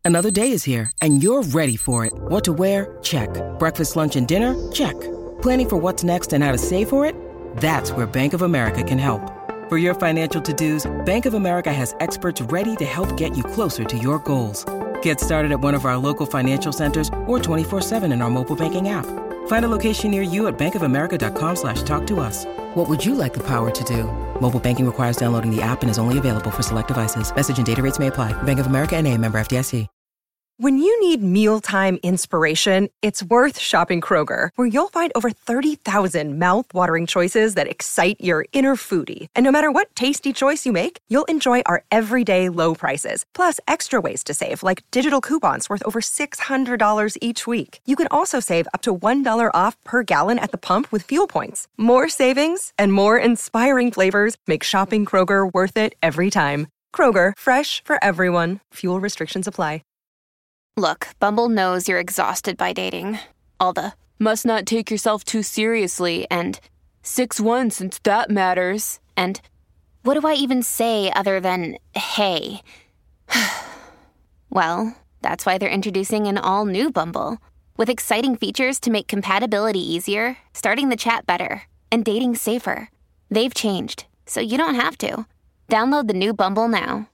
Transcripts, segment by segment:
Another day is here, and you're ready for it. What to wear? Check. Breakfast, lunch, and dinner? Check. Planning for what's next and how to save for it? That's where Bank of America can help. For your financial to-dos, Bank of America has experts ready to help get you closer to your goals. Get started at one of our local financial centers or 24/7 in our mobile banking app. Find a location near you at bankofamerica.com/talktous. What would you like the power to do? Mobile banking requires downloading the app and is only available for select devices. Message and data rates may apply. Bank of America N.A., member FDIC. When you need mealtime inspiration, it's worth shopping Kroger, where you'll find over 30,000 mouth-watering choices that excite your inner foodie. And no matter what tasty choice you make, you'll enjoy our everyday low prices, plus extra ways to save, like digital coupons worth over $600 each week. You can also save up to $1 off per gallon at the pump with fuel points. More savings and more inspiring flavors make shopping Kroger worth it every time. Kroger, fresh for everyone. Fuel restrictions apply. Look, Bumble knows you're exhausted by dating. All the, must not take yourself too seriously, and 6'1" since that matters, and what do I even say other than, hey? Well, that's why they're introducing an all-new Bumble, with exciting features to make compatibility easier, starting the chat better, and dating safer. They've changed, so you don't have to. Download the new Bumble now.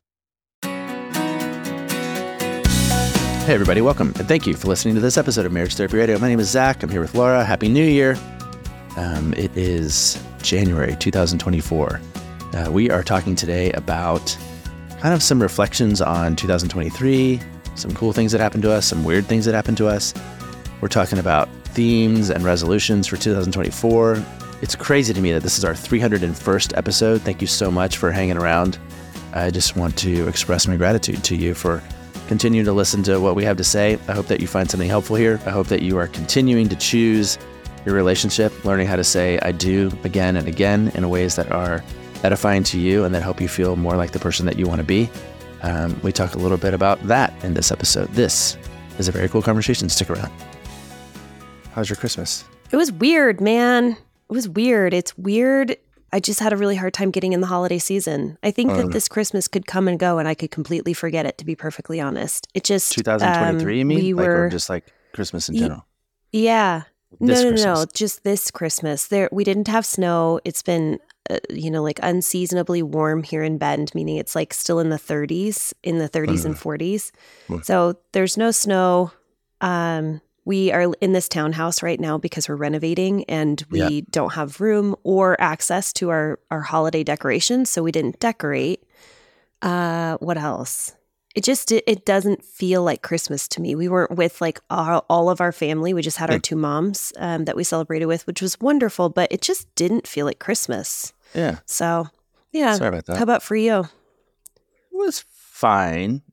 Hey everybody, welcome, and thank you for listening to this episode of Marriage Therapy Radio. My name is Zach. I'm here with Laura. Happy New Year. It is January 2024. We are talking today about kind of some reflections on 2023, some cool things that happened to us, some weird things that happened to us. We're talking about themes and resolutions for 2024. It's crazy to me that this is our 301st episode. Thank you so much for hanging around. I just want to express my gratitude to you for continue to listen to what we have to say. I hope that you find something helpful here. I hope that you are continuing to choose your relationship, learning how to say I do again and again in ways that are edifying to you and that help you feel more like the person that you want to be. We talk a little bit about that in this episode. This is a very cool conversation. Stick around. How's your Christmas? It was weird, man. It was weird. It's weird. I just had a really hard time getting in the holiday season. I think that this Christmas could come and go and I could completely forget it, to be perfectly honest. It just 2023, you mean? Or just like Christmas in general? Yeah. Christmas. No. Just this Christmas. We didn't have snow. It's been, like unseasonably warm here in Bend, meaning it's like still in the 30s and 40s. So there's no snow. We are in this townhouse right now because we're renovating and we don't have room or access to our holiday decorations, so we didn't decorate. What else? It doesn't feel like Christmas to me. We weren't with like all of our family. We just had our two moms that we celebrated with, which was wonderful, but it just didn't feel like Christmas. Yeah. So, yeah. Sorry about that. How about for you? It was fine.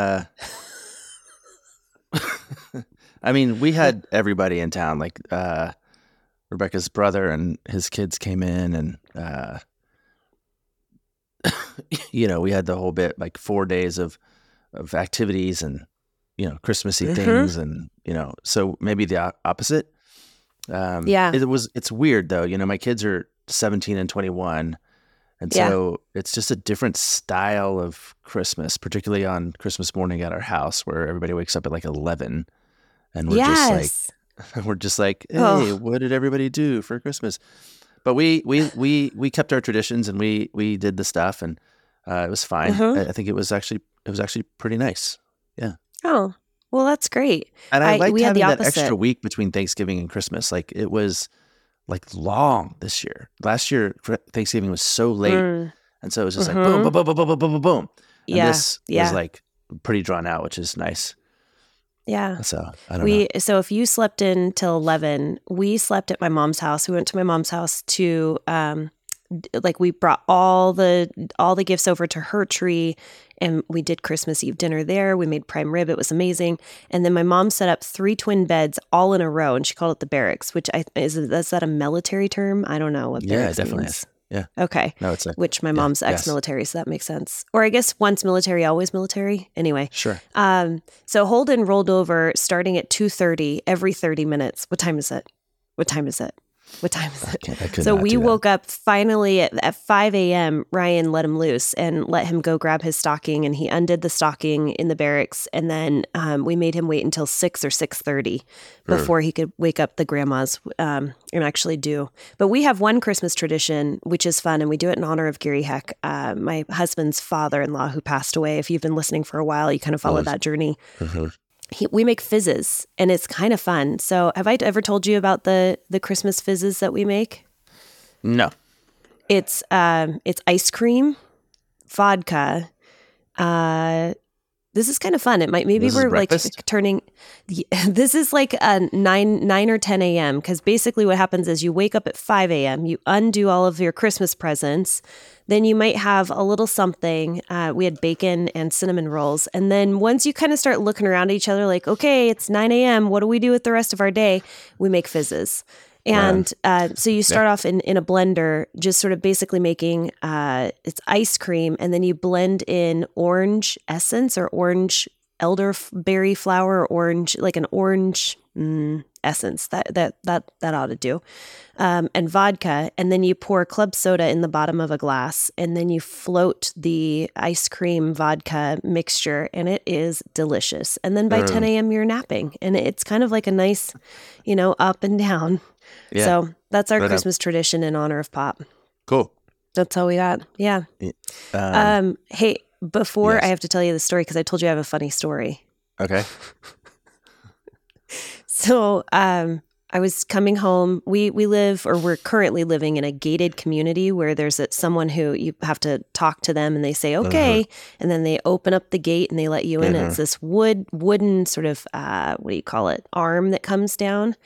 I mean, we had everybody in town, like Rebecca's brother and his kids came in and, we had the whole bit, like 4 days of activities and, Christmassy things and, so maybe the opposite. It's weird though. My kids are 17 and 21. And so it's just a different style of Christmas, particularly on Christmas morning at our house where everybody wakes up at like 11. And we're just like, hey, what did everybody do for Christmas? But we kept our traditions and we did the stuff and it was fine. I think it was actually pretty nice. Yeah. Oh, well, that's great. And I liked having that extra week between Thanksgiving and Christmas. Like it was like long this year. Last year Thanksgiving was so late, and so it was just like boom, boom, boom, boom, boom, boom, boom, boom. And this was like pretty drawn out, which is nice. Yeah. So I don't know. So if you slept in till 11, we slept at my mom's house. We went to my mom's house to we brought all the gifts over to her tree and we did Christmas Eve dinner there. We made prime rib. It was amazing. And then my mom set up 3 twin beds all in a row and she called it the barracks, which is that a military term? I don't know what barracks definitely means. is. Yeah. Okay. No, it's which my mom's ex-military, so that makes sense. Or I guess once military, always military. Anyway. Sure. So Holden rolled over starting at 2:30 every 30 minutes. What time is it? What time is it? I could So not we do that. woke up finally at 5 a.m. Ryan let him loose and let him go grab his stocking, and he undid the stocking in the barracks. And then we made him wait until 6 or 6:30 before he could wake up the grandmas and actually do. But we have one Christmas tradition, which is fun, and we do it in honor of Gary Heck, my husband's father-in-law who passed away. If you've been listening for a while, you kind of follow that journey. We make fizzes, and it's kind of fun. So have I ever told you about the Christmas fizzes that we make? No. It's ice cream, vodka. This is kind of fun. We're like turning. This is like 9 or 10 a.m. because basically what happens is you wake up at 5 a.m. You undo all of your Christmas presents. Then you might have a little something. We had bacon and cinnamon rolls. And then once you kind of start looking around at each other like, okay, it's 9 a.m. What do we do with the rest of our day? We make fizzes. And so you start off in a blender, just sort of basically making it's ice cream. And then you blend in orange essence or orange elderberry flower or orange, like an orange essence. That ought to do. And vodka, and then you pour club soda in the bottom of a glass, and then you float the ice cream vodka mixture, and it is delicious. And then by 10 a.m. you're napping, and it's kind of like a nice, up and down. Yeah. So that's our Christmas tradition in honor of Pop. Cool. That's all we got. Yeah. Hey, before I have to tell you the story, because I told you I have a funny story. Okay. So, I was coming home. We're currently living in a gated community where there's someone who you have to talk to them and they say, okay. And then they open up the gate and they let you in. It's this wooden sort of, what do you call it? Arm that comes down.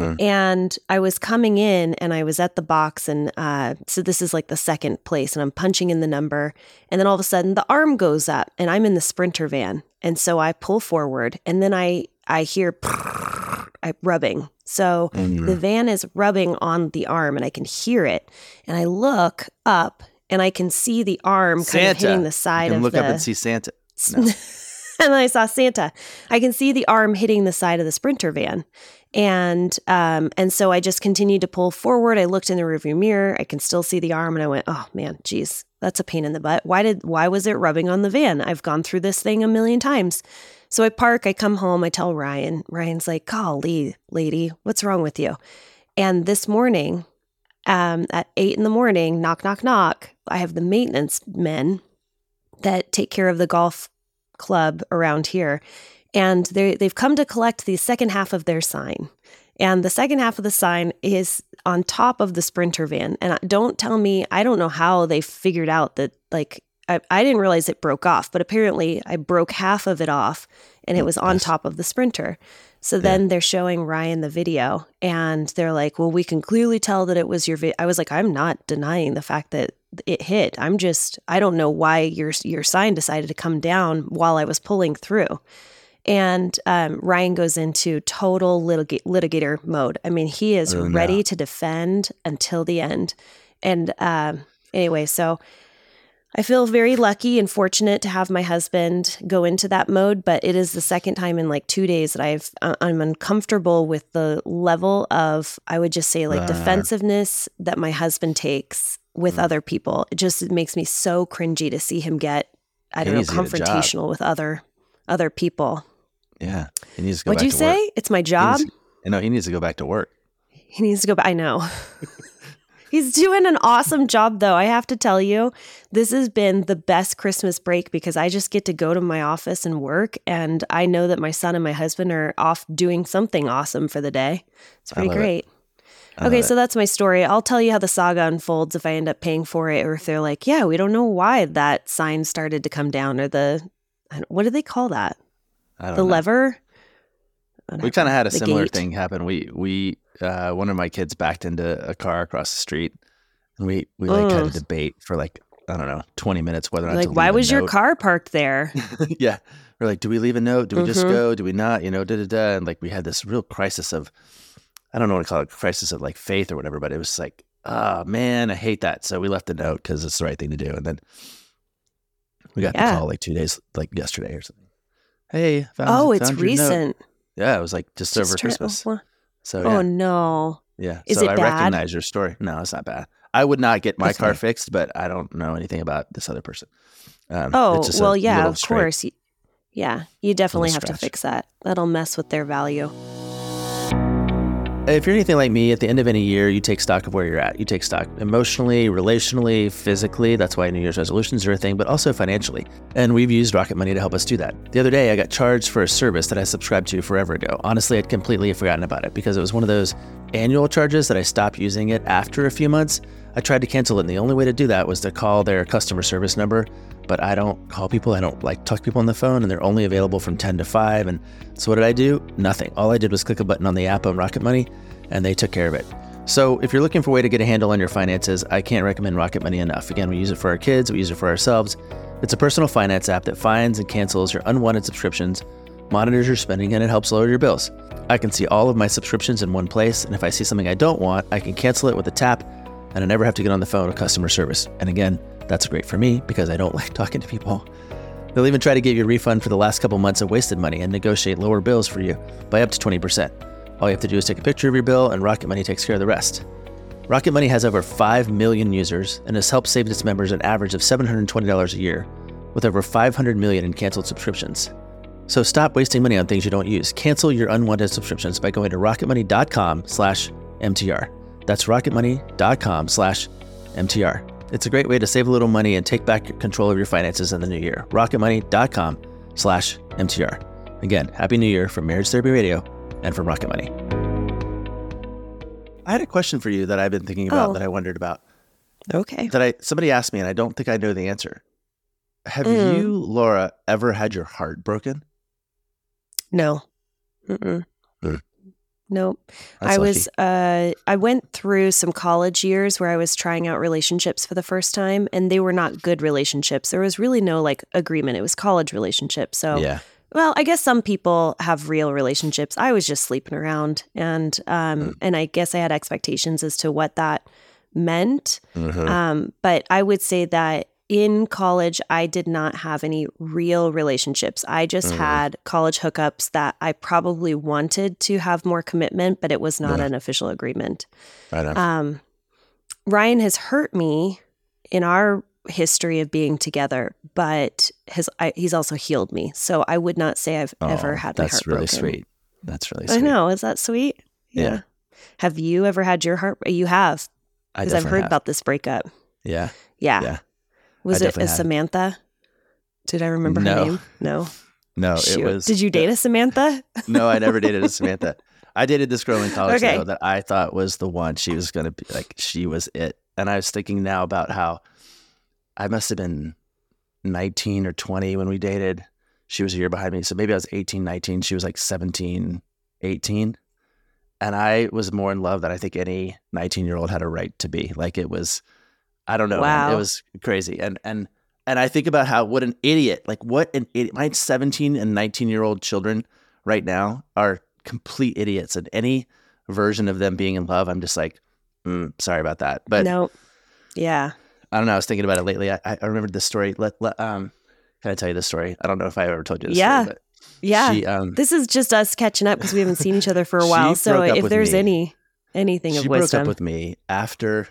And I was coming in and I was at the box. And so this is like the second place and I'm punching in the number. And then all of a sudden the arm goes up and I'm in the Sprinter van. And so I pull forward and then I hear rubbing. So the van is rubbing on the arm and I can hear it. And I look up and I can see the arm kind of hitting the side of the... look up and see Santa. No. And I saw Santa. I can see the arm hitting the side of the Sprinter van. And so I just continued to pull forward. I looked in the rearview mirror. I can still see the arm and I went, oh man, geez, that's a pain in the butt. Why was it rubbing on the van? I've gone through this thing a million times. So I park, I come home, I tell Ryan. Ryan's like, golly, lady, what's wrong with you? And this morning, at 8 a.m, knock, knock, knock, I have the maintenance men that take care of the golf club around here. And they've come to collect the second half of their sign. And the second half of the sign is on top of the Sprinter van. And don't tell me, I don't know how they figured out that, like, I didn't realize it broke off, but apparently I broke half of it off and it was on top of the Sprinter. So then they're showing Ryan the video and they're like, well, we can clearly tell that it was your video. I was like, I'm not denying the fact that it hit. I don't know why your sign decided to come down while I was pulling through. And Ryan goes into total litigator mode. I mean, he is ready to defend until the end. And anyway, so I feel very lucky and fortunate to have my husband go into that mode, but it is the second time in like 2 days that I'm uncomfortable with the level of, I would just say, like defensiveness that my husband takes with other people. It makes me so cringy to see him get, I don't know, confrontational with other people. Yeah. He needs to go What'd back you to say? work. It's my job? He needs to go back to work. He needs to go back. I know. He's doing an awesome job, though. I have to tell you, this has been the best Christmas break because I just get to go to my office and work. And I know that my son and my husband are off doing something awesome for the day. It's pretty great. Okay, so that's my story. I'll tell you how the saga unfolds if I end up paying for it or if they're like, yeah, we don't know why that sign started to come down or what do they call that? I don't know. Lever? We kind of had a similar thing happen. We one of my kids backed into a car across the street, and we like had a debate for like, I don't know, 20 minutes whether or not to leave why was a note. Your car parked there? Yeah, we're like, do we leave a note? Do we just go? Do we not? And like we had this real crisis of, I don't know what to call it, crisis of like faith or whatever, but it was like, oh man, I hate that. So we left a note because it's the right thing to do, and then we got the call like 2 days, like yesterday or something. Hey, found it's your recent. note. Yeah, it was like just over Christmas. So no. Yeah. Is so it I bad? recognize your story. No, it's not bad. I would not get my Okay. car fixed, but I don't know anything about this other person. Oh, It's just well, a yeah, little of straight. course. Yeah, you definitely have to scratch. fix that. That'll mess with their value. If you're anything like me, at the end of any year, you take stock of where you're at. You take stock emotionally, relationally, physically. That's why New Year's resolutions are a thing, but also financially. And we've used Rocket Money to help us do that. The other day, I got charged for a service that I subscribed to forever ago. Honestly, I'd completely forgotten about it because it was one of those annual charges that I stopped using it after a few months. I tried to cancel it, and the only way to do that was to call their customer service number. But I don't call people. I don't talk to people on the phone, and they're only available from 10 to 5. And so what did I do? Nothing. All I did was click a button on the app on Rocket Money, and they took care of it. So if you're looking for a way to get a handle on your finances, I can't recommend Rocket Money enough. Again, we use it for our kids. We use it for ourselves. It's a personal finance app that finds and cancels your unwanted subscriptions, monitors your spending, and it helps lower your bills. I can see all of my subscriptions in one place, and if I see something I don't want, I can cancel it with a tap, and I never have to get on the phone with customer service. And again, that's great for me because I don't like talking to people. They'll even try to give you a refund for the last couple months of wasted money and negotiate lower bills for you by up to 20%. All you have to do is take a picture of your bill, and Rocket Money takes care of the rest. Rocket Money has over 5 million users and has helped save its members an average of $720 a year, with over 500 million in canceled subscriptions. So stop wasting money on things you don't use. Cancel your unwanted subscriptions by going to rocketmoney.com/MTR. That's rocketmoney.com/MTR. It's a great way to save a little money and take back control of your finances in the new year. rocketmoney.com/MTR. Again, Happy New Year from Marriage Therapy Radio and from Rocket Money. I had a question for you that I've been thinking about, that I wondered about. Okay. Somebody asked me, and I don't think I know the answer. Have you, Laura, ever had your heart broken? No. Mm-mm. Nope. That's I went through some college years where I was trying out relationships for the first time, and they were not good relationships. There was really no agreement. It was college relationships. So, Yeah. well, I guess some people have real relationships. I was just sleeping around, and I guess I had expectations as to what that meant. Mm-hmm. But I would say that in college, I did not have any real relationships. I just had college hookups that I probably wanted to have more commitment, but it was not an official agreement. Right on. Ryan has hurt me in our history of being together, but he's also healed me. So I would not say I've ever had my heart broken. That's really sweet. That's really sweet. I know. Is that sweet? Yeah. Have you ever had your heart? You have. Because I've heard about this breakup. Yeah. Yeah. Was it a Samantha? Did I remember her name? No. No, Shoot. It was. Did you date a Samantha? No, I never dated a Samantha. I dated this girl in college Okay. though, that I thought was the one. She was going to be she was it. And I was thinking now about how I must have been 19 or 20 when we dated. She was a year behind me. So maybe I was 18, 19. She was 17, 18. And I was more in love than I think any 19-year-old had a right to be. It was, I don't know. Wow. Man, it was crazy. And I think about what an idiot. My 17 and 19-year-old children right now are complete idiots. And any version of them being in love, I'm just sorry about that. But no. Yeah. I don't know. I was thinking about it lately. I remembered this story. Can I tell you this story? I don't know if I ever told you this story. But yeah. This is just us catching up because we haven't seen each other for a while. So if there's anything of wisdom. She broke up with me after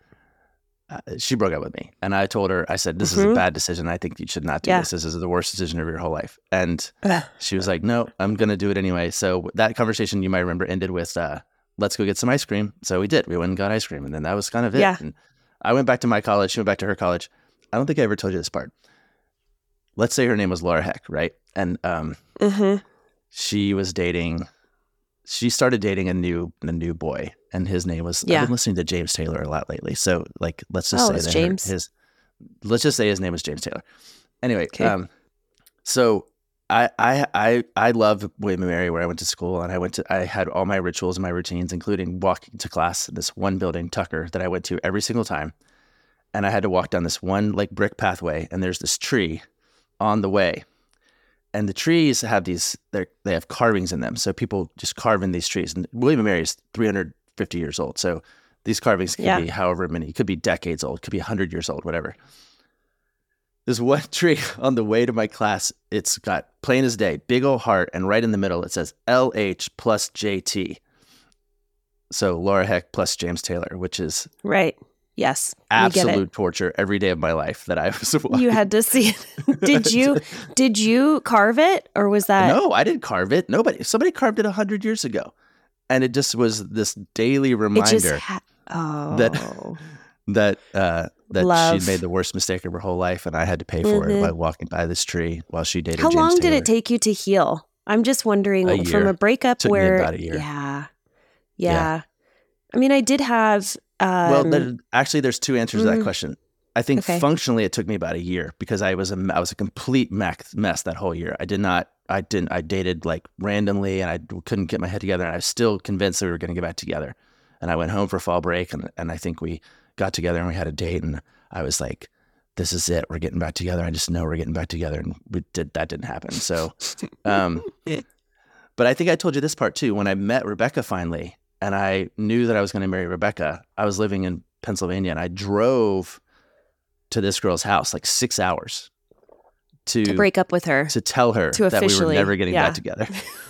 she broke up with me. And I told her, I said, this is a bad decision. I think you should not do this. This is the worst decision of your whole life. And she was like, no, I'm going to do it anyway. So that conversation, you might remember, ended with, let's go get some ice cream. So we did. We went and got ice cream. And then that was kind of it. Yeah. And I went back to my college. She went back to her college. I don't think I ever told you this part. Let's say her name was Laura Heck, right? And she started dating a new boy, and his name was, I've been listening to James Taylor a lot lately. So let's just say that James. Let's just say his name was James Taylor. Anyway, so I love William & Mary, where I went to school, and I had all my rituals and my routines, including walking to class in this one building, Tucker, that I went to every single time. And I had to walk down this one brick pathway, and there's this tree on the way. And the trees have they have carvings in them. So people just carve in these trees. And William & Mary is 350 years old. So these carvings can be however many. It could be decades old. It could be 100 years old, whatever. There's one tree on the way to my class. It's got plain as day, big old heart. And right in the middle, it says LH plus JT. So Laura Heck plus James Taylor, which is Right. Yes. absolute torture every day of my life that I was watching. You had to see it. Did you carve it, or was that? No, I didn't carve it. Somebody carved it 100 years ago. And it just was this daily reminder that she'd made the worst mistake of her whole life, and I had to pay for it by walking by this tree while she dated James Taylor. How long did it take you to heal? I'm just wondering, from a breakup Took where... me about a year. Yeah. I mean, I did have... actually, there's two answers to that question. I think functionally it took me about a year because I was a complete mess that whole year. I dated like randomly, and I couldn't get my head together, and I was still convinced that we were going to get back together. And I went home for fall break, and I think we got together and we had a date, and I was like, this is it. We're getting back together. I just know we're getting back together. And that didn't happen. So, but I think I told you this part too. When I met Rebecca finally, and I knew that I was going to marry Rebecca, I was living in Pennsylvania, and I drove to this girl's house like 6 hours to break up with her, to tell her that we were never getting back together.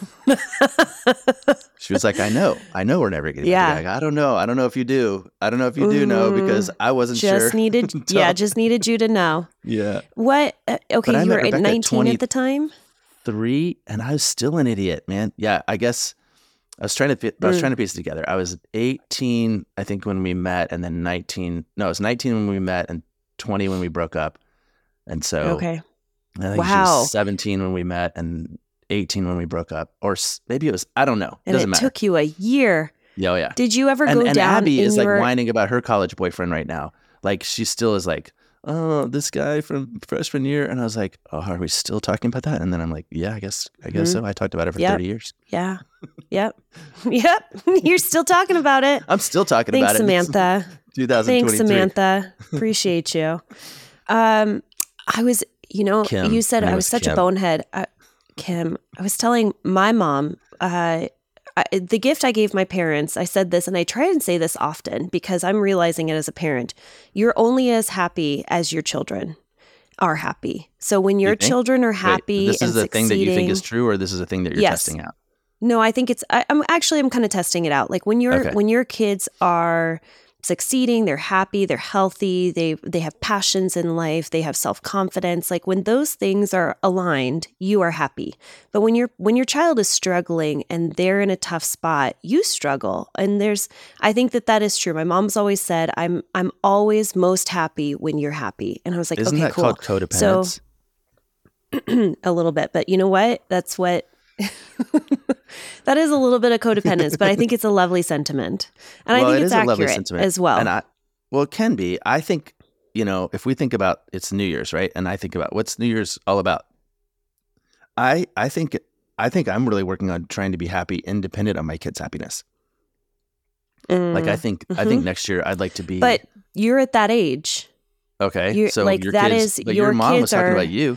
She was like, I know we're never getting back together. I don't know if you do. I don't know if you do know, because I wasn't sure. Just needed you to know. Yeah. What? Okay, you were 19 at the time? 3, and I was still an idiot, man. Yeah, I guess I was trying to piece it together. I was 18, I think, when we met, and then 19. No, I was 19 when we met, and 20 when we broke up. And so, I think she was 17 when we met, and 18 when we broke up, or maybe it was, I don't know. Doesn't matter. Took you a year. Yeah, yeah. Did you ever go down? And Abby is like whining about her college boyfriend right now. Like, she still is like, oh, this guy from freshman year. And I was like, oh, are we still talking about that? And then I'm like, yeah, I guess so. I talked about it for 30 years. Yeah. Yep. You're still talking about it. I'm still talking about it. Thanks, Samantha. 2023. Thanks, Samantha. Appreciate you. I was, Kim. You said I was such a bonehead. Kim, I was telling my mom, the gift I gave my parents, I said this, and I try and say this often because I'm realizing it as a parent. You're only as happy as your children are happy. So when your children are happy, this is a thing that you think is true, or this is a thing that you're testing out? No, I think it's. I'm kind of testing it out. Like when your kids are succeeding, they're happy, they're healthy, they have passions in life, they have self-confidence. Like when those things are aligned, you are happy. But when your child is struggling and they're in a tough spot, you struggle. And I think that is true. My mom's always said, I'm always most happy when you're happy. And I was like, Isn't that cool. called codependence? So a little bit, but you know what? That's what that is a little bit of codependence, but I think it's a lovely sentiment. And I think it's accurate as well. And it can be. I think, if we think about it's New Year's, right? And I think about what's New Year's all about. I think I'm really working on trying to be happy independent of my kids' happiness. Like I think next year I'd like to be. But you're at that age. Okay. So like your kids, but your mom was talking about you.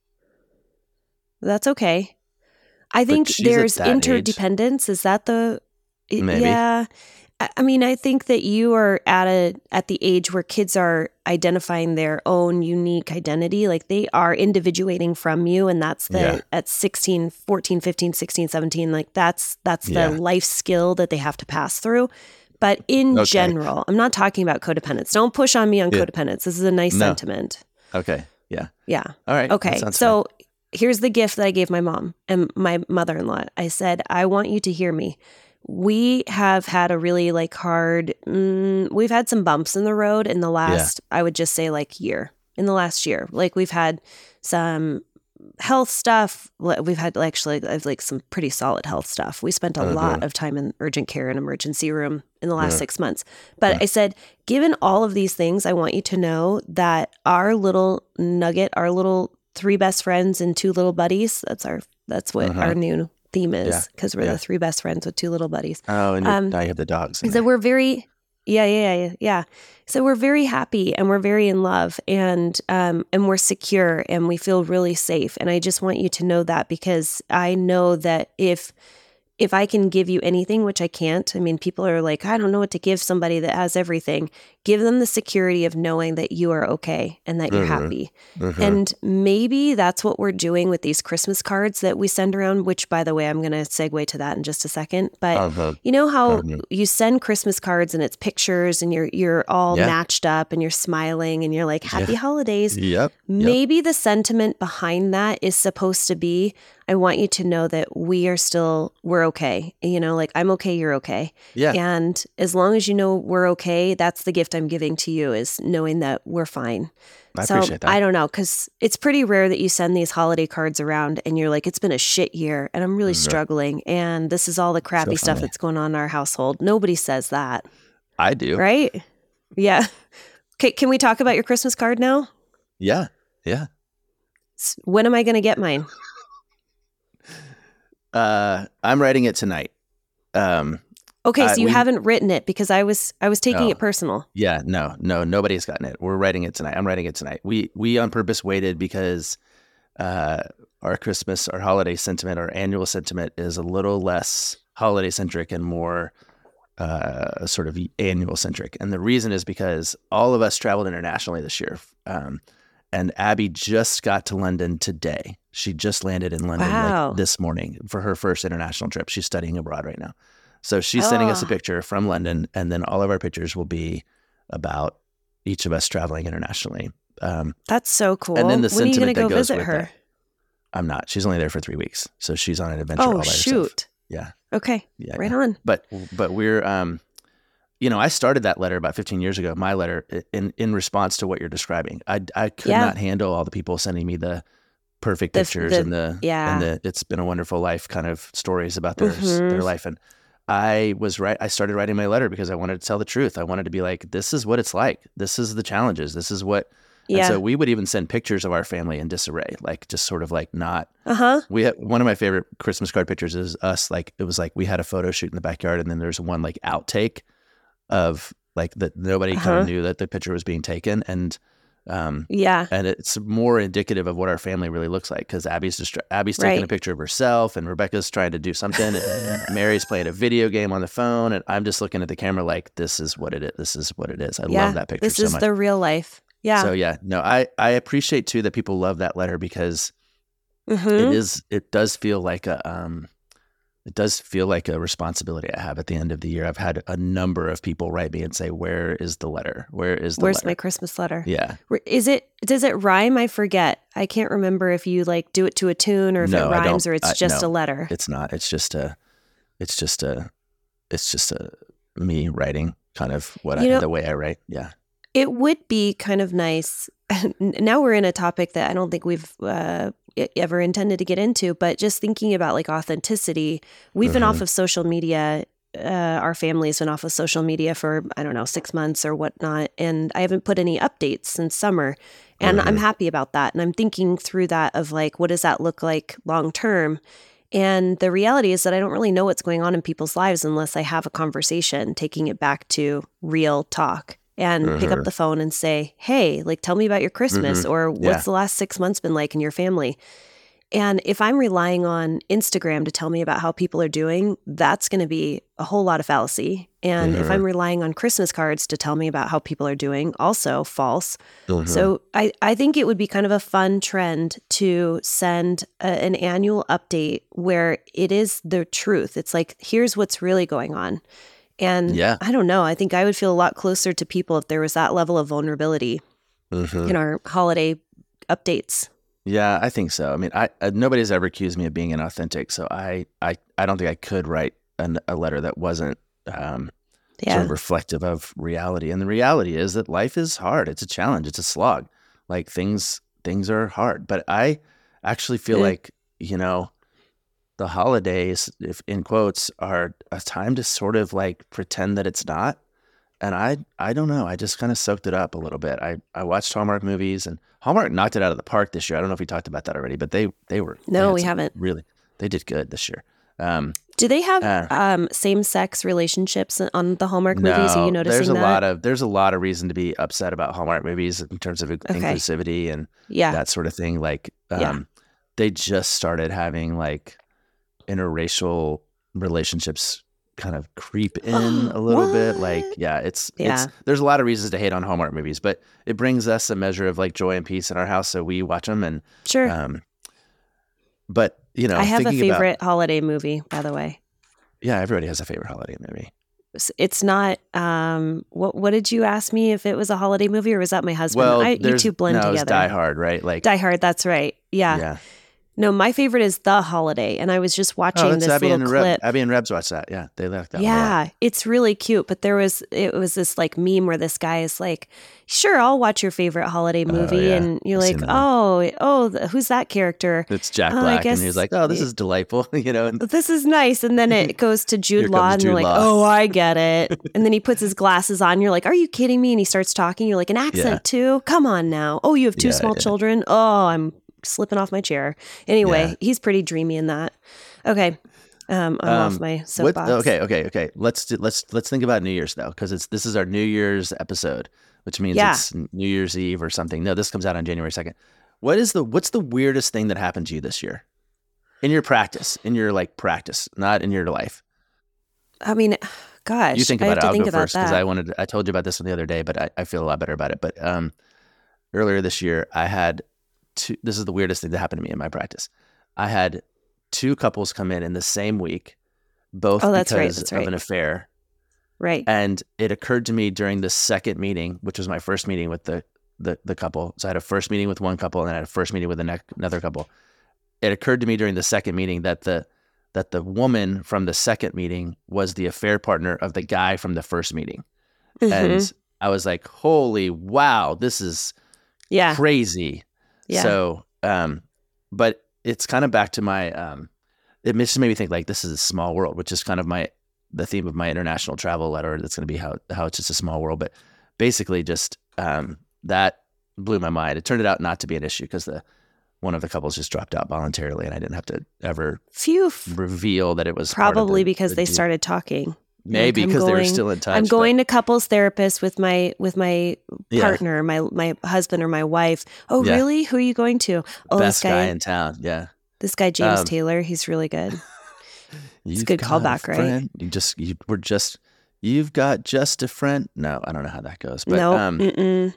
That's okay. I think there's interdependence. Is that the... Maybe. Yeah. I mean, I think that you are at the age where kids are identifying their own unique identity. Like they are individuating from you. And that's at 16, 14, 15, 16, 17, like that's the life skill that they have to pass through. But in general, I'm not talking about codependence. Don't push on me on codependence. This is a nice sentiment. Okay. Yeah. Yeah. All right. Okay. So here's the gift that I gave my mom and my mother-in-law. I said, I want you to hear me. We have had a really hard, we've had some bumps in the road in the last, I would just say year. In the last year. Like we've had some health stuff. We've had some pretty solid health stuff. We spent a lot of time in urgent care and emergency room in the last 6 months. But I said, given all of these things, I want you to know that our little nugget, our little 3 best friends and 2 little buddies. That's what our new theme is, because we're the 3 best friends with 2 little buddies. Oh, and now you have the dogs. So we're very, yeah. So we're very happy and we're very in love and we're secure and we feel really safe. And I just want you to know that because I know that if if I can give you anything, which I can't, I mean, people are like, I don't know what to give somebody that has everything. Give them the security of knowing that you are okay and that you're happy. And maybe that's what we're doing with these Christmas cards that we send around, which, by the way, I'm going to segue to that in just a second. But you know how you send Christmas cards and it's pictures and you're all matched up and you're smiling and you're like, happy holidays. Maybe the sentiment behind that is supposed to be, I want you to know that we're okay. You know, like, I'm okay, you're okay. Yeah. And as long as you know we're okay, that's the gift I'm giving to you, is knowing that we're fine. I appreciate that. I don't know, because it's pretty rare that you send these holiday cards around and you're like, it's been a shit year and I'm really struggling and this is all the crappy stuff that's going on in our household. Nobody says that. I do. Right? Yeah. Okay, can we talk about your Christmas card now? Yeah. Yeah. When am I going to get mine? I'm writing it tonight. Okay, so you haven't written it, because I was taking it personal. Yeah, no, nobody's gotten it. We're writing it tonight. I'm writing it tonight. We on purpose waited because our holiday sentiment, our annual sentiment is a little less holiday centric and more sort of annual centric. And the reason is because all of us traveled internationally this year. And Abby just got to London today. She just landed in London like this morning for her first international trip. She's studying abroad right now. So she's sending us a picture from London, and then all of our pictures will be about each of us traveling internationally. That's so cool. And then the when are you going sentiment to go that goes visit with her? that. I'm not. She's only there for 3 weeks. So she's on an adventure all by herself. Shoot. Yeah. Okay. Yeah, right on. But we're, I started that letter about 15 years ago, my letter, in response to what you're describing. I could not handle all the people sending me the perfect pictures and the it's been a wonderful life kind of stories about their life. And I started writing my letter because I wanted to tell the truth. I wanted to be like, this is what it's like. This is the challenges. This is what. And so we would even send pictures of our family in disarray, like just sort of like not. We had one of my favorite Christmas card pictures is us. Like, it was like we had a photo shoot in the backyard, and then there's one like outtake of like that nobody kind of knew that the picture was being taken. And and it's more indicative of what our family really looks like, because Abby's taking a picture of herself, and Rebecca's trying to do something, and Mary's playing a video game on the phone, and I'm just looking at the camera like, this is what it is. This is what it is. I love that picture so much. This is the real life. Yeah. So I appreciate too that people love that letter, because it does feel like a responsibility I have at the end of the year. I've had a number of people write me and say, where is the letter? Where's my Christmas letter? Yeah. Does it rhyme? I forget. I can't remember if you like do it to a tune or if it rhymes or it's just a letter. It's not. It's just me writing kind of the way I write. Yeah. It would be kind of nice. Now we're in a topic that I don't think we've ever intended to get into, but just thinking about like authenticity, we've been off of social media. Our family's been off of social media for, 6 months or whatnot. And I haven't put any updates since summer. And I'm happy about that. And I'm thinking through that of like, what does that look like long term? And the reality is that I don't really know what's going on in people's lives unless I have a conversation, taking it back to real talk. And pick up the phone and say, hey, like, tell me about your Christmas or what's the last 6 months been like in your family? And if I'm relying on Instagram to tell me about how people are doing, that's going to be a whole lot of fallacy. And if I'm relying on Christmas cards to tell me about how people are doing, also false. So I think it would be kind of a fun trend to send an annual update where it is the truth. It's like, here's what's really going on. And I don't know, I think I would feel a lot closer to people if there was that level of vulnerability in our holiday updates. Yeah, I think so. I mean, nobody's ever accused me of being inauthentic, so I don't think I could write a letter that wasn't sort of reflective of reality. And the reality is that life is hard. It's a challenge. It's a slog. Like things are hard. But I actually feel like, the holidays, if in quotes, are a time to sort of like pretend that it's not. And I don't know. I just kind of soaked it up a little bit. I watched Hallmark movies, and Hallmark knocked it out of the park this year. I don't know if we talked about that already, but they were. No, we haven't. Really, they did good this year. Do they have same-sex relationships on the Hallmark movies? Are you noticing there's a lot of reason to be upset about Hallmark movies in terms of inclusivity and that sort of thing. Like, they just started having like interracial relationships kind of creep in a little bit. Like, it's there's a lot of reasons to hate on Hallmark movies, but it brings us a measure of like joy and peace in our house, so we watch them. And but I have a favorite holiday movie, by the way. Yeah, everybody has a favorite holiday movie. It's not. What did you ask me if it was a holiday movie, or was that my husband? Well, you two blend together. It's Die Hard, right? Like Die Hard. That's right. Yeah. No, my favorite is The Holiday, and I was just watching this little clip. Abby and Rebs watched that. Yeah, they liked that. Yeah, it's really cute. But it was this like meme where this guy is like, "Sure, I'll watch your favorite holiday movie," and you're like, who's that character? It's Jack Black, and he's like, "Oh, this is delightful," This is nice, and then it goes to Jude Law, and you're like, "Oh, I get it." And then he puts his glasses on. You're like, "Are you kidding me?" And he starts talking. You're like, "An accent too? Come on now." "Oh, you have two small children." "Oh, I'm slipping off my chair." Anyway, he's pretty dreamy in that. Okay. I'm off my soapbox. Okay. Let's think about New Year's though, because this is our New Year's episode, which means it's New Year's Eve or something. No, this comes out on January 2nd. What's the weirdest thing that happened to you this year? In your practice, not in your life. I mean, gosh. You think about it. I'll go first because I told you about this one the other day, but I feel a lot better about it. But earlier this year, I had this is the weirdest thing that happened to me in my practice. I had 2 couples come in the same week, both because of an affair. Right. And it occurred to me during the second meeting, which was my first meeting with the couple. So I had a first meeting with one couple and then I had a first meeting with another couple. It occurred to me during the second meeting that the woman from the second meeting was the affair partner of the guy from the first meeting. Mm-hmm. And I was like, holy wow, this is crazy. Yeah. So, but it's kind of back to my, it just made me think like this is a small world, which is kind of the theme of my international travel letter. That's going to be how it's just a small world. But basically just, that blew my mind. It turned out not to be an issue because one of the couples just dropped out voluntarily and I didn't have to ever reveal that it was probably because they started talking. Maybe because they were still in touch. I'm going to couples therapist with my partner, my husband or my wife. Oh, really? Who are you going to? Oh, best guy in town. Yeah. This guy, James Taylor, he's really good. It's a good callback, right? You've got just a friend. No, I don't know how that goes. But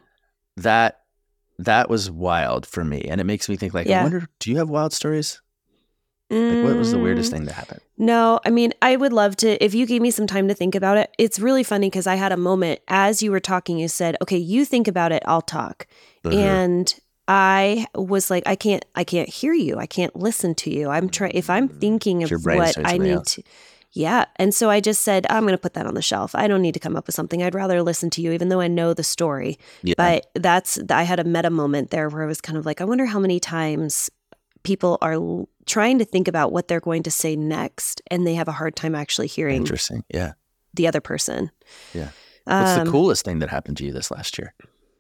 that was wild for me. And it makes me think like, I wonder, do you have wild stories? Like, what was the weirdest thing that happened? No, I mean, I would love to, if you gave me some time to think about it. It's really funny because I had a moment as you were talking, you said, okay, you think about it, I'll talk. Mm-hmm. And I was like, I can't hear you. I can't listen to you. If I'm thinking of what I need to. Yeah. And so I just said, I'm going to put that on the shelf. I don't need to come up with something. I'd rather listen to you, even though I know the story. Yeah. But I had a meta moment there where I was kind of like, I wonder how many times people are trying to think about what they're going to say next, and they have a hard time actually hearing the other person. Yeah. What's the coolest thing that happened to you this last year?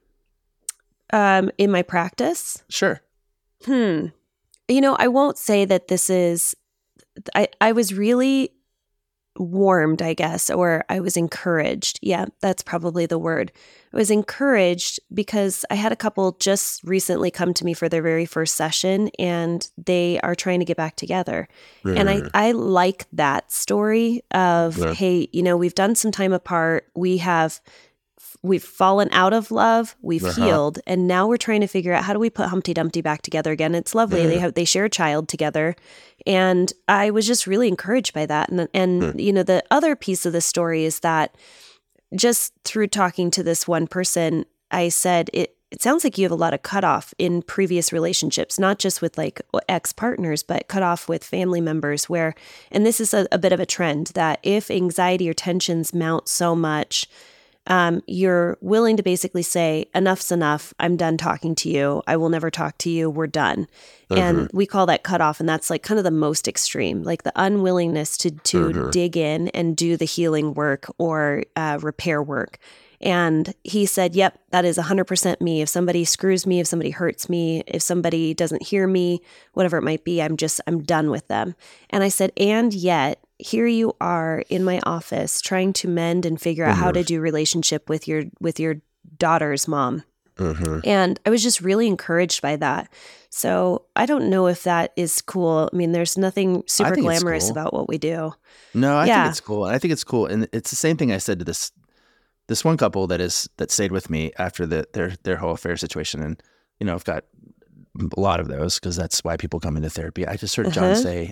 In my practice? Sure. I won't say that this is, I was really warmed, I guess, or I was encouraged. Yeah, that's probably the word. I was encouraged because I had a couple just recently come to me for their very first session and they are trying to get back together. Mm-hmm. And I like that story of, hey, we've done some time apart. We've fallen out of love. We've healed. And now we're trying to figure out how do we put Humpty Dumpty back together again. It's lovely. They share a child together. And I was just really encouraged by that. And the other piece of the story is that just through talking to this one person, I said, it sounds like you have a lot of cutoff in previous relationships, not just with like ex-partners, but cutoff with family members and this is a bit of a trend that if anxiety or tensions mount so much, you're willing to basically say, enough's enough. I'm done talking to you. I will never talk to you. We're done. Mm-hmm. And we call that cutoff. And that's like kind of the most extreme, like the unwillingness to dig in and do the healing work or repair work. And he said, yep, that is 100% me. If somebody screws me, if somebody hurts me, if somebody doesn't hear me, whatever it might be, I'm done with them. And I said, and yet, here you are in my office trying to mend and figure out how to do relationship with your daughter's mom. And I was just really encouraged by that. So I don't know if that is cool. I mean, there's nothing super glamorous about what we do. No, I think it's cool. I think it's cool. And it's the same thing I said to this one couple that stayed with me after their whole affair situation. And, you know, I've got a lot of those because that's why people come into therapy. I just heard John say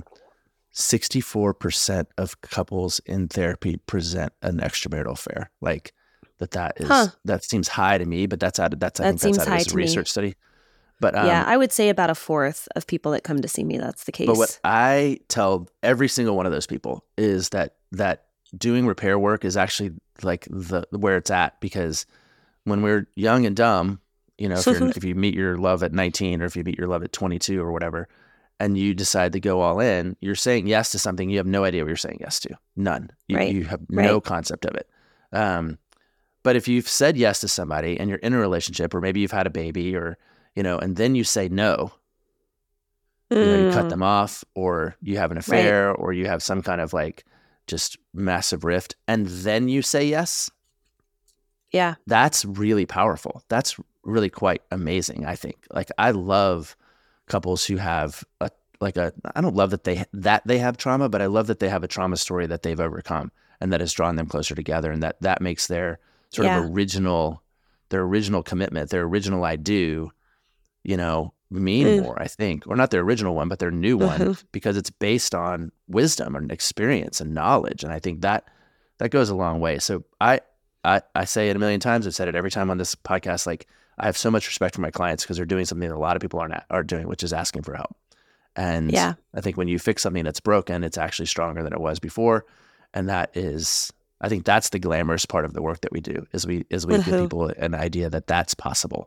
64% of couples in therapy present an extramarital affair. Like that seems high to me, but I think that's out of his research study. But I would say about a fourth of people that come to see me, that's the case. But what I tell every single one of those people is that doing repair work is actually like where it's at, because when we're young and dumb, you know, if you meet your love at 19 or if you meet your love at 22 or whatever, and you decide to go all in, you're saying yes to something you have no idea what you're saying yes to. None. You have no concept of it. But if you've said yes to somebody and you're in a relationship, or maybe you've had a baby, or, you know, and then you say no, you know, you cut them off, or you have an affair, or you have some kind of like just massive rift, and then you say yes. Yeah. That's really powerful. That's really quite amazing, I think. Like, I love couples who have I don't love that they have trauma, but I love that they have a trauma story that they've overcome and that has drawn them closer together, and that makes their sort of original commitment, their original I do, you know, mean more, I think. Or not their original one, but their new one, because it's based on wisdom and experience and knowledge. And I think that goes a long way. So I say it a million times. I've said it every time on this podcast. Like, I have so much respect for my clients because they're doing something that a lot of people aren't doing, which is asking for help. And I think when you fix something that's broken, it's actually stronger than it was before. And I think that's the glamorous part of the work that we do, is we give people an idea that that's possible.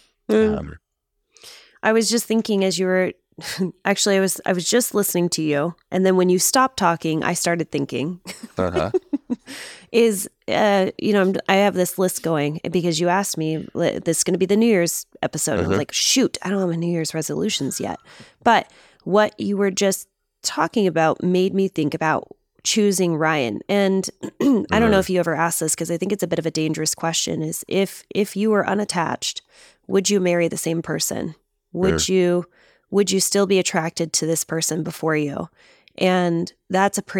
I was just thinking as you were, actually, I was just listening to you. And then when you stopped talking, I started thinking, you know, I have this list going because you asked me, this is going to be the New Year's episode. And I was like, shoot, I don't have any New Year's resolutions yet. But what you were just talking about made me think about choosing Ryan. And I don't know if you ever asked this, because I think it's a bit of a dangerous question, is if you were unattached, would you marry the same person? Would you still be attracted to this person before you? And that's a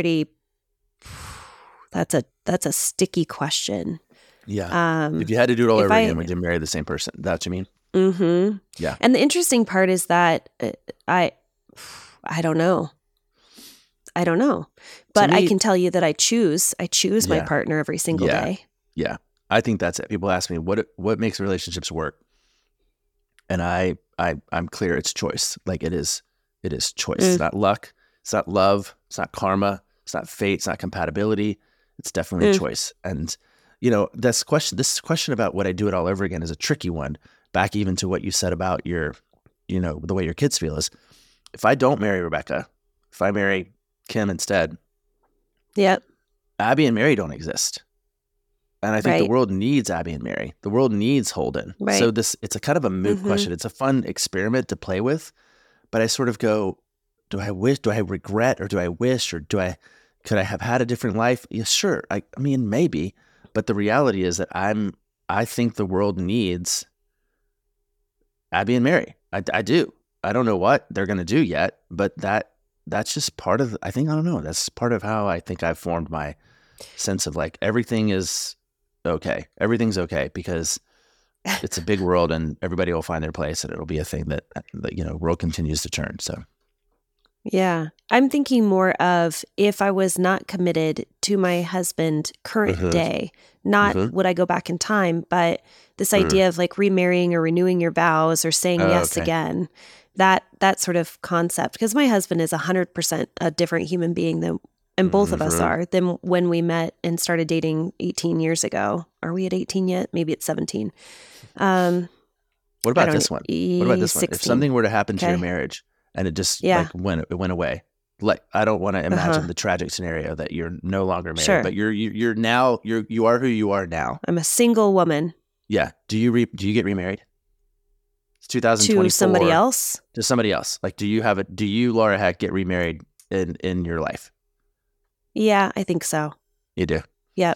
a sticky question. Yeah. If you had to do it all over again, would you marry the same person? That's what you mean? Mm-hmm. Yeah. And the interesting part is that I don't know. But I can tell you that I choose my partner every single day. Yeah. I think that's it. People ask me what makes relationships work. And I'm clear, it's choice. Like, it is choice. It's not luck. It's not love. It's not karma. It's not fate. It's not compatibility. It's definitely a choice. And, you know, this question about would I do it all over again is a tricky one. Back even to what you said about your, you know, the way your kids feel is, if I don't marry Rebecca, if I marry Kim instead, Abby and Mary don't exist. And I think the world needs Abby and Mary. The world needs Holden. Right. So it's a kind of a moot question. It's a fun experiment to play with. But I sort of go, do I regret, or do I wish, or could I have had a different life? Yeah, sure. I mean, maybe. But the reality is that I think the world needs Abby and Mary. I do. I don't know what they're going to do yet, but that's just part of, I don't know. That's part of how I think I've formed my sense of, like, everything is okay. Everything's okay because it's a big world and everybody will find their place, and it'll be a thing that you know, world continues to turn. So. Yeah. I'm thinking more of, if I was not committed to my husband current day, not would I go back in time, but this idea of like remarrying or renewing your vows or saying yes again, that sort of concept. Because my husband is 100% a different human being and both of us are, than when we met and started dating 18 years ago. Are we at 18 yet? Maybe it's 17. What about this one? What about this 16. one? If something were to happen to your marriage and it just like went away, like, I don't want to imagine the tragic scenario that you're no longer married, but you're now you are who you are now. I'm a single woman. Yeah. Do you get remarried? It's 2024. To somebody else? To somebody else. Like, do you, Laura Heck, get remarried in your life? Yeah, I think so. You do? Yep.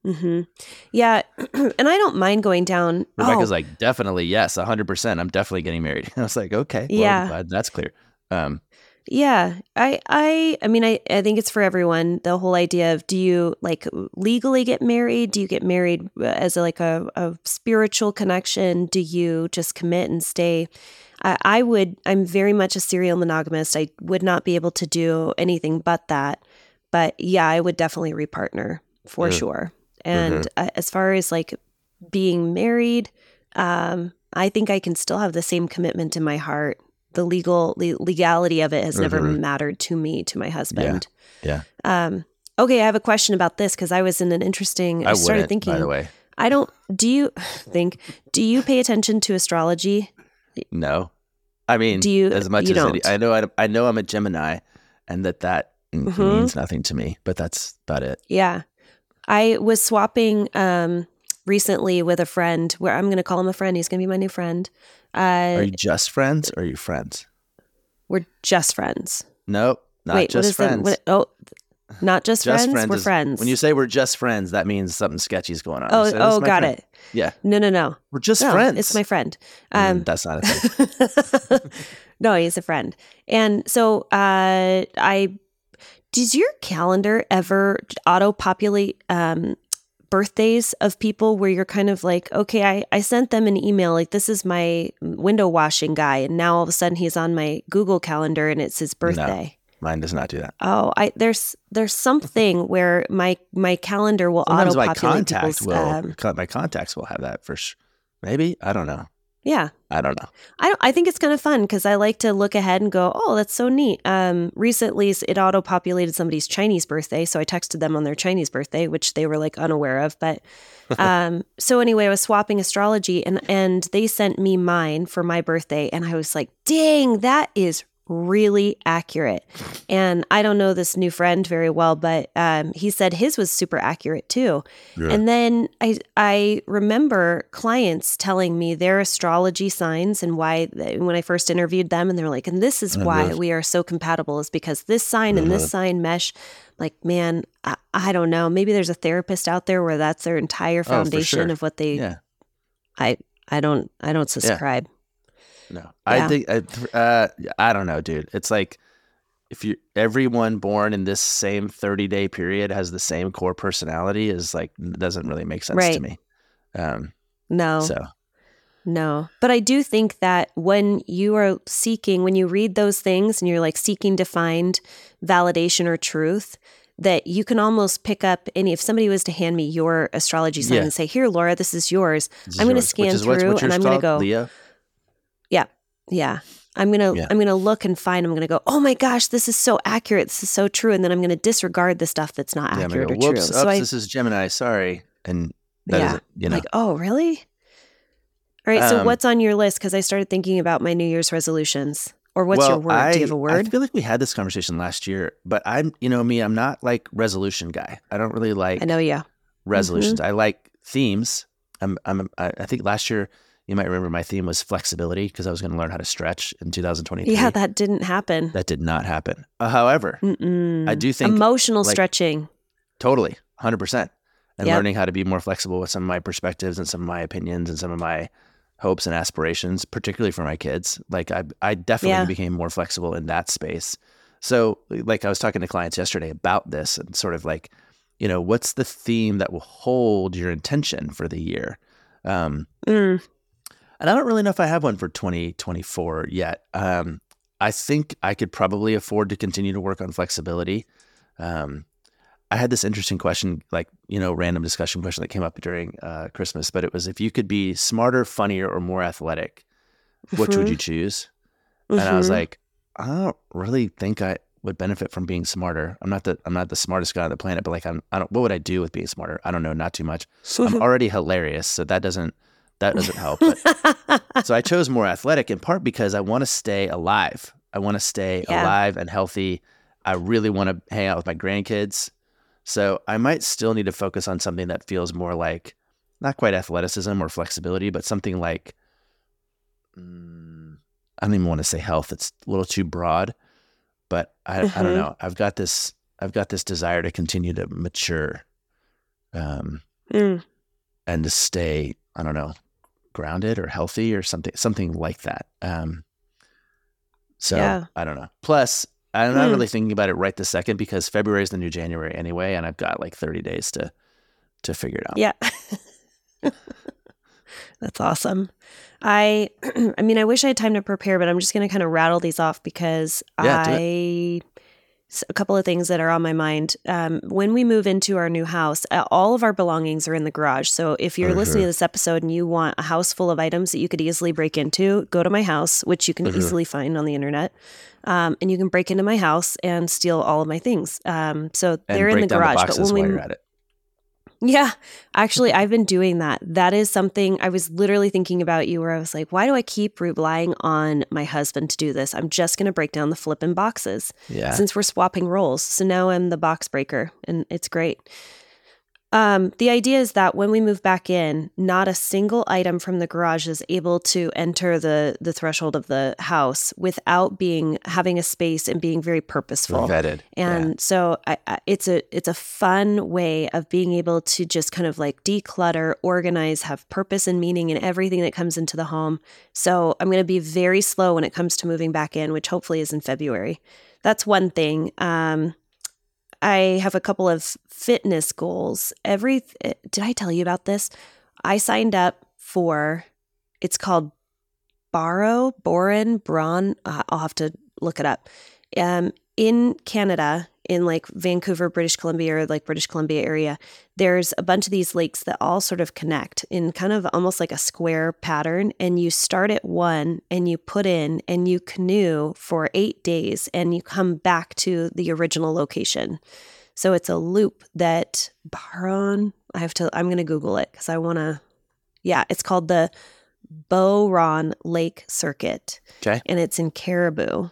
Yeah. And I don't mind going down. Rebecca's like, definitely, yes, 100%. I'm definitely getting married. I was like, okay, well, Yeah. I'm glad that's clear. Yeah. I mean, I think it's for everyone. The whole idea of, do you like legally get married? Do you get married as a spiritual connection? Do you just commit and stay? I'm very much a serial monogamist. I would not be able to do anything but that. But yeah, I would definitely repartner for sure. And as far as like being married, I think I can still have the same commitment in my heart. The legality of it has never mattered to me, to my husband. Yeah. Okay, I have a question about this because I was in an interesting. I started thinking. By the way, do you pay attention to astrology? No, I mean, do you? As much you as don't. I know I'm a Gemini, and that means nothing to me. But that's about it. Yeah. I was swapping recently with a friend where I'm going to call him a friend. He's going to be my new friend. Are you just friends or are you friends? We're just friends. Nope, not just friends. Not just friends? We're friends. When you say we're just friends, that means something sketchy is going on. Got it. Yeah. No. We're just friends. It's my friend. That's not a thing. No, he's a friend. And so does your calendar ever auto-populate birthdays of people where you're kind of like, okay, I sent them an email, like this is my window washing guy, and now all of a sudden he's on my Google calendar and it's his birthday? No, mine does not do that. Oh, there's something where my calendar will auto-populate people's... my contacts will have that for sure. Maybe, I don't know. Yeah. I don't know. I think it's kind of fun because I like to look ahead and go, oh, that's so neat. Recently, it auto-populated somebody's Chinese birthday, so I texted them on their Chinese birthday, which they were like unaware of. But so anyway, I was swapping astrology, and they sent me mine for my birthday, and I was like, dang, that is really accurate. And I don't know this new friend very well, but he said his was super accurate too. Yeah. And then I remember clients telling me their astrology signs and why, when I first interviewed them, and they're like, and this is why we are so compatible, is because this sign and this sign mesh. Like, man, I don't know. Maybe there's a therapist out there where that's their entire foundation of what they. Yeah. I don't subscribe. Yeah. No, I think I don't know, dude. It's like if everyone born in this same 30-day period has the same core personality is like doesn't really make sense to me. No, but I do think that when you read those things and you're like seeking to find validation or truth, that you can almost pick up if somebody was to hand me your astrology sign and say, here, Laura, this is yours. I'm going to scan through and I'm going to go, Leo? Yeah. I'm going to look and find, I'm going to go, oh my gosh, this is so accurate. This is so true. And then I'm going to disregard the stuff that's not accurate or true. So this is Gemini. Sorry. And that is, like, oh, really? All right. So what's on your list? Because I started thinking about my New Year's resolutions. Or what's your word? Do you have a word? I feel like we had this conversation last year, but I'm not like resolution guy. I don't really like resolutions. I like themes. I think last year, you might remember my theme was flexibility because I was going to learn how to stretch in 2023. Yeah, that didn't happen. That did not happen. However, I do think emotional stretching. Totally, 100%. And learning how to be more flexible with some of my perspectives and some of my opinions and some of my hopes and aspirations, particularly for my kids. Like I definitely became more flexible in that space. So like I was talking to clients yesterday about this and sort of like, what's the theme that will hold your intention for the year? And I don't really know if I have one for 2024 yet. I think I could probably afford to continue to work on flexibility. I had this interesting question, random discussion question that came up during Christmas, but it was if you could be smarter, funnier, or more athletic, which would you choose? And I was like, I don't really think I would benefit from being smarter. I'm not the smartest guy on the planet, but like what would I do with being smarter? I don't know, not too much. I'm already hilarious, so that doesn't help. But, so I chose more athletic in part because I want to stay alive. I want to stay alive and healthy. I really want to hang out with my grandkids. So I might still need to focus on something that feels more like not quite athleticism or flexibility, but something like, I don't even want to say health. It's a little too broad, but I don't know. I've got this desire to continue to mature. and to stay, I don't know, grounded or healthy or something like that. So I don't know. Plus, I'm not really thinking about it right this second because February is the new January anyway, and I've got like 30 days to figure it out. Yeah. That's awesome. I mean, I wish I had time to prepare, but I'm just going to kind of rattle these off because a couple of things that are on my mind. When we move into our new house, all of our belongings are in the garage. So if you're listening to this episode and you want a house full of items that you could easily break into, go to my house, which you can easily find on the internet. And you can break into my house and steal all of my things. So they're in the garage. But when while you're at it. Yeah, actually, I've been doing that. That is something I was literally thinking about you where I was like, why do I keep relying on my husband to do this? I'm just going to break down the flipping boxes since we're swapping roles. So now I'm the box breaker and it's great. The idea is that when we move back in, not a single item from the garage is able to enter the threshold of the house without having a space and being very purposeful. Vetted. And so it's a fun way of being able to just kind of like declutter, organize, have purpose and meaning in everything that comes into the home. So I'm going to be very slow when it comes to moving back in, which hopefully is in February. That's one thing. I have a couple of fitness goals. Did I tell you about this? I signed up for, it's called Braun. I'll have to look it up. In Canada, in like Vancouver, British Columbia, or like British Columbia area, there's a bunch of these lakes that all sort of connect in kind of almost like a square pattern. And you start at one and you put in and you canoe for 8 days and you come back to the original location. So it's a loop that I'm going to Google it because I want to, it's called the Beauron Lake Circuit. Okay. And it's in Caribou.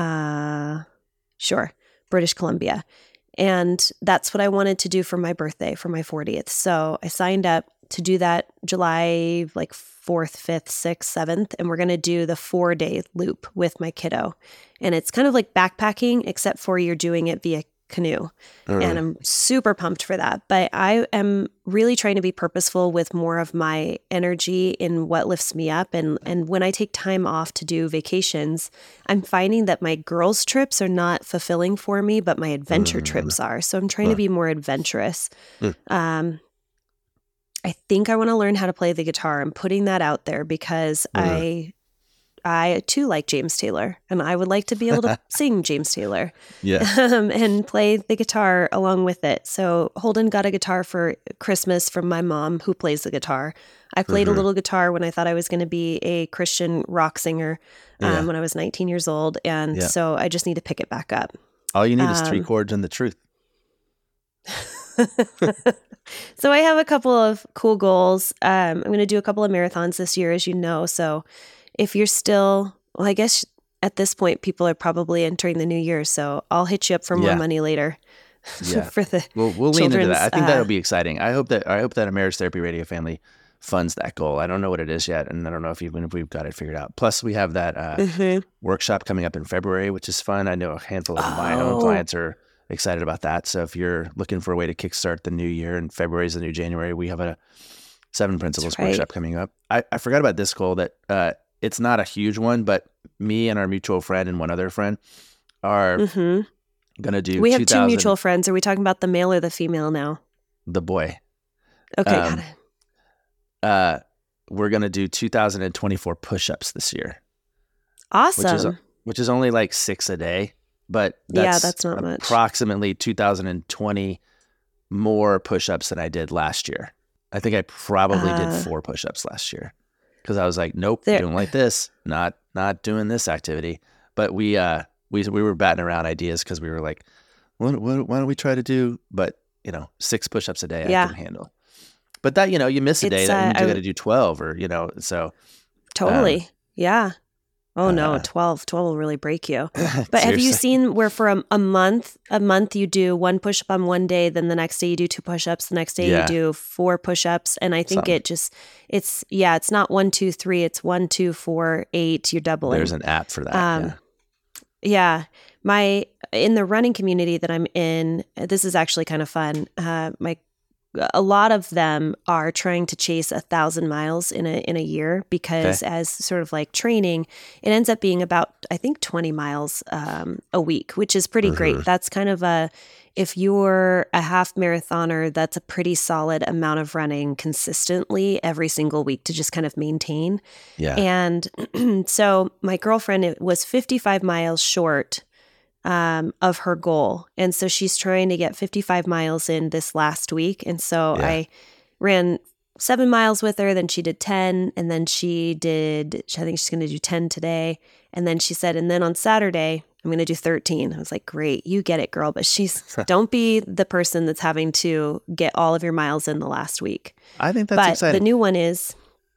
British Columbia. And that's what I wanted to do for my birthday, for my 40th. So I signed up to do that July like 4th, 5th, 6th, 7th. And we're going to do the 4-day loop with my kiddo. And it's kind of like backpacking, except for you're doing it via canoe. And I'm super pumped for that. But I am really trying to be purposeful with more of my energy in what lifts me up. And when I take time off to do vacations, I'm finding that my girls' trips are not fulfilling for me, but my adventure trips are. So I'm trying to be more adventurous. I think I want to learn how to play the guitar. I'm putting that out there because I too like James Taylor, and I would like to be able to sing James Taylor and play the guitar along with it. So Holden got a guitar for Christmas from my mom, who plays the guitar. I played a little guitar when I thought I was going to be a Christian rock singer when I was 19 years old, and so I just need to pick it back up. All you need is 3 chords and the truth. So I have a couple of cool goals. I'm going to do a couple of marathons this year, as you know, so if you're still, well, I guess at this point, people are probably entering the new year, so I'll hit you up for more money later. For the we'll lean into that. I think that'll be exciting. I hope that a Marriage Therapy Radio family funds that goal. I don't know what it is yet, and I don't know if we've got it figured out. Plus, we have that workshop coming up in February, which is fun. I know a handful of my own clients are excited about that. So if you're looking for a way to kickstart the new year, and February is the new January, we have a 7 Principles workshop coming up. I forgot about this goal that it's not a huge one, but me and our mutual friend and one other friend are going to do. We have 2 mutual friends. Are we talking about the male or the female now? The boy. Okay, got it. We're going to do 2,024 push-ups this year. Awesome. Which is only like 6 a day, but that's not much. Approximately 2,020 more push-ups than I did last year. I think I probably did 4 push-ups last year. Because I was like, nope, doing like this, not doing this activity. But we were batting around ideas because we were like, why don't we try to do? But 6 push-ups a day I can handle. But that you miss a day, that means you got to do 12 or so. Totally, yeah. Oh no, 12 will really break you. But have you seen where for a month you do 1 push-up on one day, then the next day you do 2 push-ups, the next day you do 4 push-ups, and I think it's not 1, 2, 3, it's 1, 2, 4, 8. You're doubling. There's an app for that. Yeah. In the running community that I'm in, this is actually kind of fun. My a lot of them are trying to chase 1,000 miles in a year because as sort of like training, it ends up being about, I think, 20 miles a week, which is pretty great. That's kind of if you're a half marathoner, that's a pretty solid amount of running consistently every single week to just kind of maintain. Yeah. And so my girlfriend was 55 miles short of her goal. And so she's trying to get 55 miles in this last week. And so I ran 7 miles with her, then she did 10, and then I think she's going to do 10 today. And then she said, and then on Saturday, I'm going to do 13. I was like, great, you get it, girl. But don't be the person that's having to get all of your miles in the last week. I think that's exciting. The new one is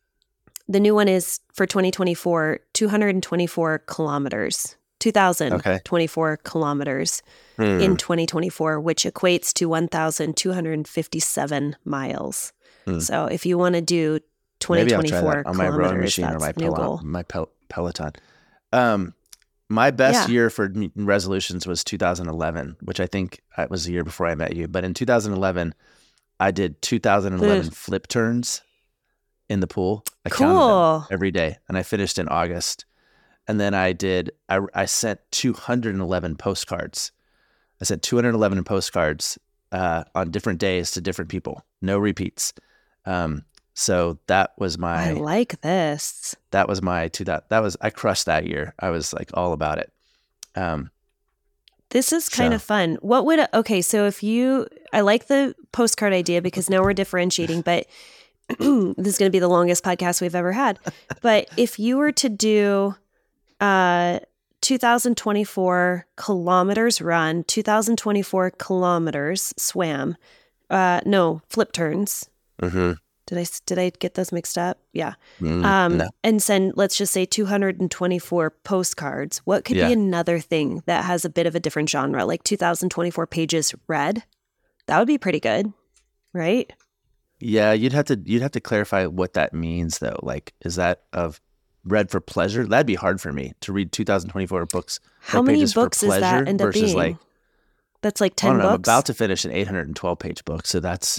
for 2024, 224 kilometers. 2,024 kilometers in 2024, which equates to 1,257 miles. So if you want to do 2024 on my rowing machine or my Peloton. My best year for resolutions was 2011, which I think was the year before I met you. But in 2011, I did 2011 flip turns in the pool. I counted them every day, and I finished in August. And then I sent 211 postcards. I sent 211 postcards on different days to different people. No repeats. So that was my... I like this. That was my... I crushed that year. I was like all about it. This is kind of fun. So I like the postcard idea because now we're differentiating, but this is going to be the longest podcast we've ever had. But if you were to do... 2024 kilometers run, 2024 kilometers swam. Flip turns. Did I get those mixed up? Yeah. No. And let's just say 224 postcards. What could be another thing that has a bit of a different genre, like 2024 pages read? That would be pretty good, right? Yeah, you'd have to clarify what that means though. Like, is that of read for pleasure? That'd be hard for me to read 2024 books. How many books is that end up being? That's like 10 books? I'm about to finish an 812 page book. So that'd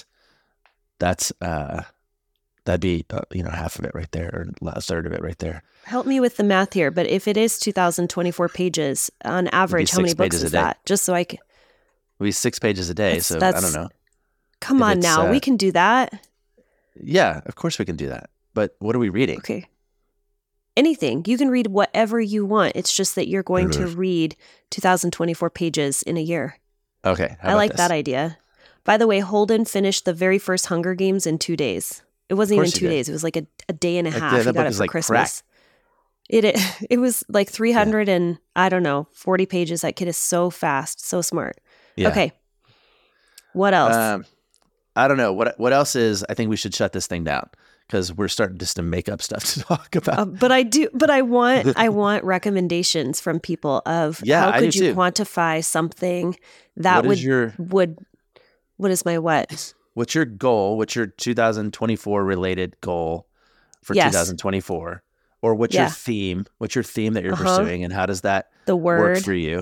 be, half of it right there, or a third of it right there. Help me with the math here. But if it is 2024 pages on average, how many books is that? Just so I can. It'll be 6 pages a day. So I don't know. Come on now. We can do that. Yeah, of course we can do that. But what are we reading? Okay. Anything. You can read whatever you want. It's just that you're going to read 2024 pages in a year. Okay. I like that idea. By the way, Holden finished the very first Hunger Games in 2 days. It wasn't even 2 days. It was like a day and a half. He got it for Christmas. It was like 300 and I don't know, 40 pages. That kid is so fast, so smart. Yeah. Okay. What else? I don't know. What else is, I think we should shut this thing down. Because we're starting just to make up stuff to talk about. But I want recommendations from people of how could you quantify something that what is my what? What's your goal? What's your 2024 related goal for 2024? Or what's your theme? What's your theme that you're pursuing, and how does that work for you?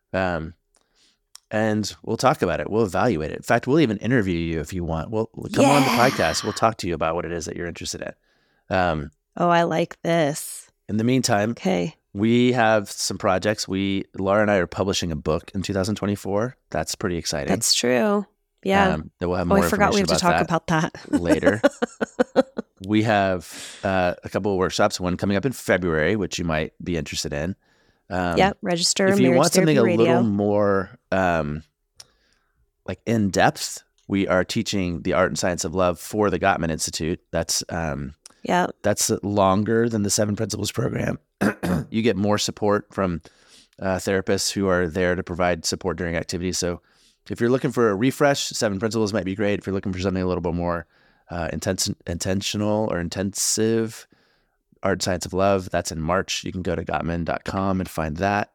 And we'll talk about it. We'll evaluate it. In fact, we'll even interview you if you want. We'll come on the podcast. We'll talk to you about what it is that you're interested in. I like this. In the meantime, we have some projects. Laura and I are publishing a book in 2024. That's pretty exciting. That's true. Yeah. We'll have more I forgot we have to talk about that later. We have a couple of workshops, one coming up in February, which you might be interested in. Register. If you want something a Radio. little more like in depth, we are teaching the Art and Science of Love for the Gottman Institute. That's longer than the 7 Principles program. You get more support from therapists who are there to provide support during activities. So if you're looking for a refresh, 7 Principles might be great. If you're looking for something a little bit more intentional or intensive, Art and Science of Love, that's in March. You can go to Gottman.com and find that.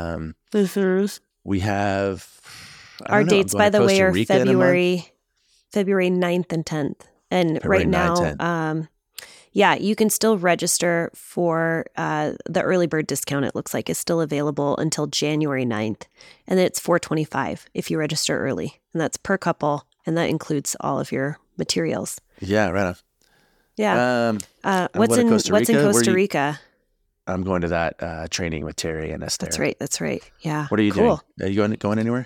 We have our dates, by the way, are February 9th and 10th. And right now, you can still register for the early bird discount. It looks like is still available until January 9th. And it's $425 if you register early. And that's per couple And that includes all of your materials. Yeah, right on. Yeah. What's in Costa Rica? I'm going to that training with Terry and Esther. That's right. Yeah. What are you doing? Are you going anywhere?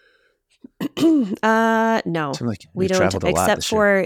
No, like we don't, except for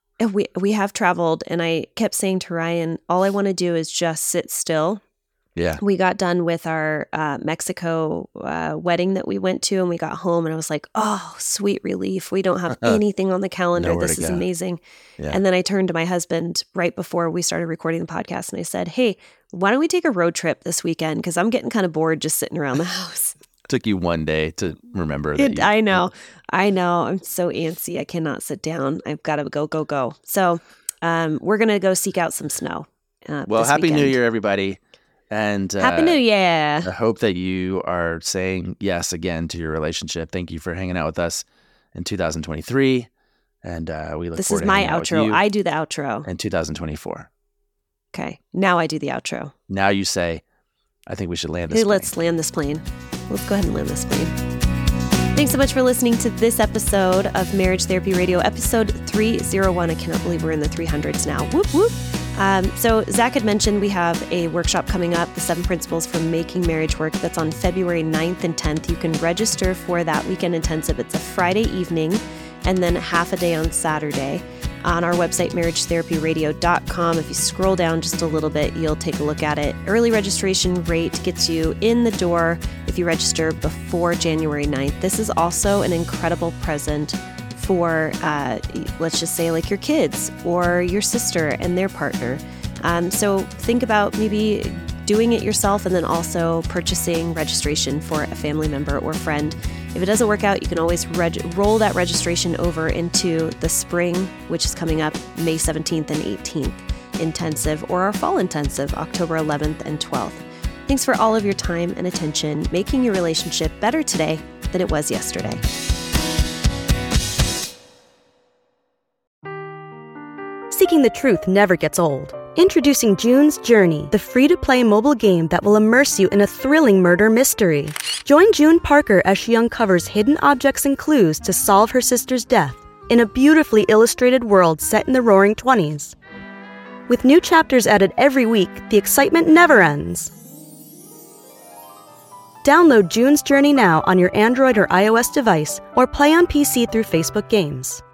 we have traveled, and I kept saying to Ryan, all I want to do is just sit still. Yeah. We got done with our Mexico wedding that we went to, and we got home, and I was like, oh, sweet relief. We don't have anything on the calendar. This is amazing. Yeah. And then I turned to my husband right before we started recording the podcast, and I said, hey, why don't we take a road trip this weekend? Because I'm getting kind of bored just sitting around the house. Took you one day to remember that. I know. I'm so antsy. I cannot sit down. I've got to go. So we're going to go seek out some snow. Well, Happy New Year, everybody. And Happy New Year. I hope that you are saying yes again to your relationship. Thank you for hanging out with us in 2023. And we look forward to hanging out with you. This is my outro. I do the outro. In 2024. Okay. Now I do the outro. Now you say, I think we should land this plane. Let's land this plane. Let's go ahead and land this plane. Thanks so much for listening to this episode of Marriage Therapy Radio, episode 301. I cannot believe we're in the 300s now. Whoop, whoop. So Zach had mentioned we have a workshop coming up, the 7 Principles for Making Marriage Work. That's on February 9th and 10th. You can register for that weekend intensive. It's a Friday evening and then half a day on Saturday. On our website, marriagetherapyradio.com. If you scroll down just a little bit, you'll take a look at it. Early registration rate gets you in the door if you register before January 9th. This is also an incredible present for, let's just say, like your kids or your sister and their partner. So think about maybe doing it yourself and then also purchasing registration for a family member or friend. If it doesn't work out, you can always roll that registration over into the spring, which is coming up May 17th and 18th intensive, or our fall intensive, October 11th and 12th. Thanks for all of your time and attention, making your relationship better today than it was yesterday. Seeking the truth never gets old. Introducing June's Journey, the free-to-play mobile game that will immerse you in a thrilling murder mystery. Join June Parker as she uncovers hidden objects and clues to solve her sister's death in a beautifully illustrated world set in the Roaring '20s. With new chapters added every week, the excitement never ends. Download June's Journey now on your Android or iOS device, or play on PC through Facebook Games.